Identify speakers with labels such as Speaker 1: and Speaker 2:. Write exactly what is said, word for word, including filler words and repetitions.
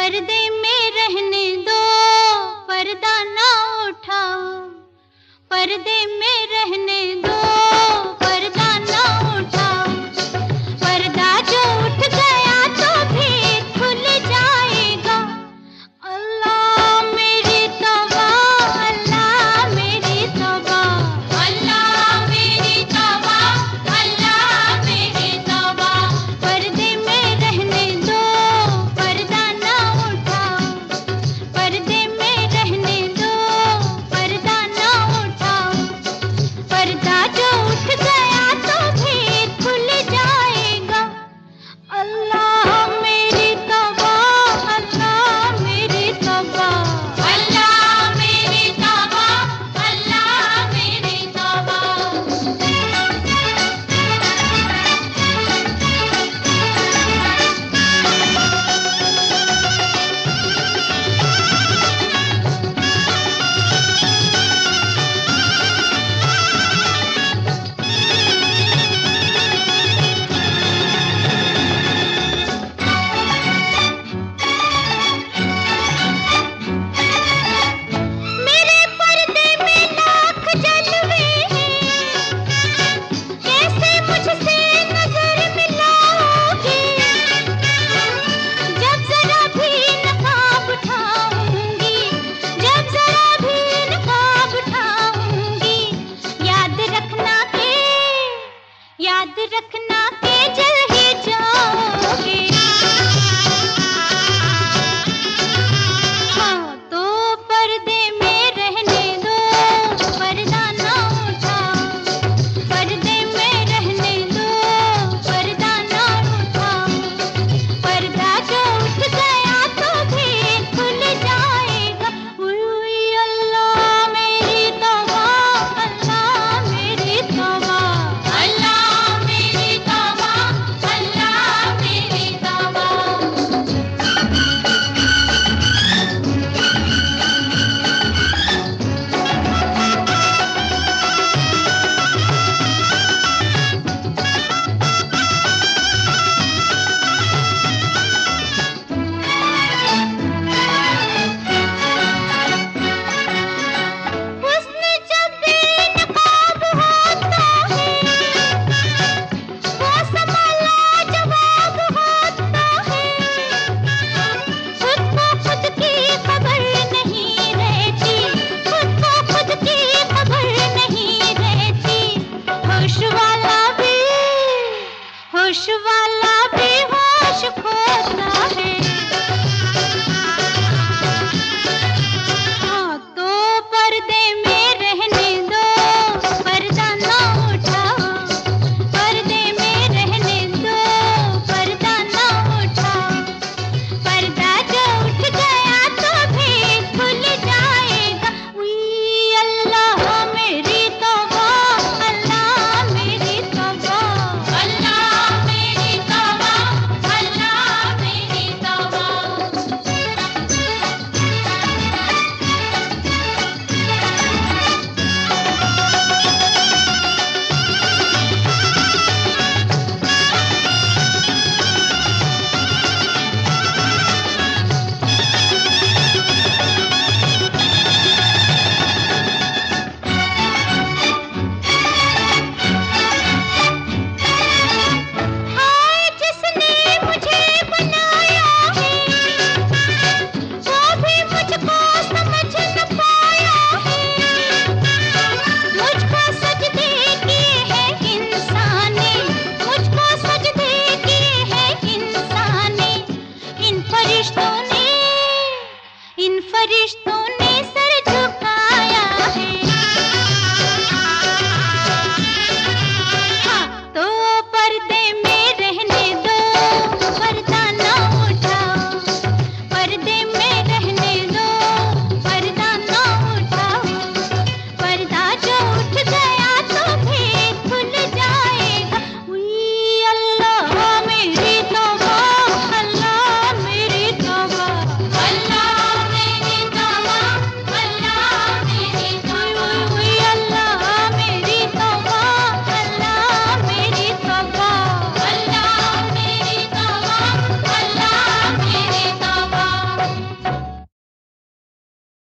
Speaker 1: पर्दे में रहने दो, पर्दा ना उठाओ। पर्दे में रहने दो, पर्दा ना उठाओ। पर्दा जो उठ गया तो भी खुल जाएगा। अल्लाह मेरी तौबा, अल्लाह मेरी तौबा, अल्लाह मेरी तौबा, अल्लाह मेरी तौबा। पर्दे में रहने दो, पर्दा ना उठाओ। पर्दे में रहने दो, पर्दा ना उठाओ। पर्दा जो उठ गया तो भी खुल जाएगा। अल्लाह मेरी तौबा, अल्लाह मेरी तौबा, अल्लाह मेरी तौबा, अल्लाह मेरी तौबा। मेरे पर्दे में लाख जलवे हैं, कैसे मुझसे नजर मिलाओगे? जब जरा भी नकाब उठाऊंगी, जब जरा भी नकाब उठाऊंगी, याद रखना के, याद रखना के जल ही जाओगे। हाँ तो पर्दे में रहने दो, पर्दा ना उठाओ। पर्दे में रहने दो, पर्दा ना उठाओ। पर्दा जो उठ गया तो भी खुल जाएगा। उई उई अल्लाह मेरी तौबा, अल्लाह मेरी तौबा, अल्लाह मेरी तौबा, अल्लाह मेरी तौबा। हुस्न जब बेनकाब होता है, वो समा लाजवाब होता है। खुद को खुद की खबर नहीं रहती, खुद को खुद की खबर नहीं रहती। होश वाला भी, होश वाला भी होश खोता है। हाँ तो पर्दे में रहने दो, पर्दा ना उठाओ। पर्दे में रहने दो, पर्दा ना उठाओ। पर्दा जो उठ गया तो भी खुल जाएगा। उई अल्लाह मेरी तौबा, अल्लाह मेरी तौबा, अल्लाह मेरी तौबा, अल्लाह मेरी तौबा। हाय जिसने मुझे बनाया है, वो भी मुझको समझ न पाया है। मुझको सजदे किए हैं इंसान ने, मुझको सजदे किए हैं इंसान ने। इन फरिश्तों ने, इन फरिश्तों ने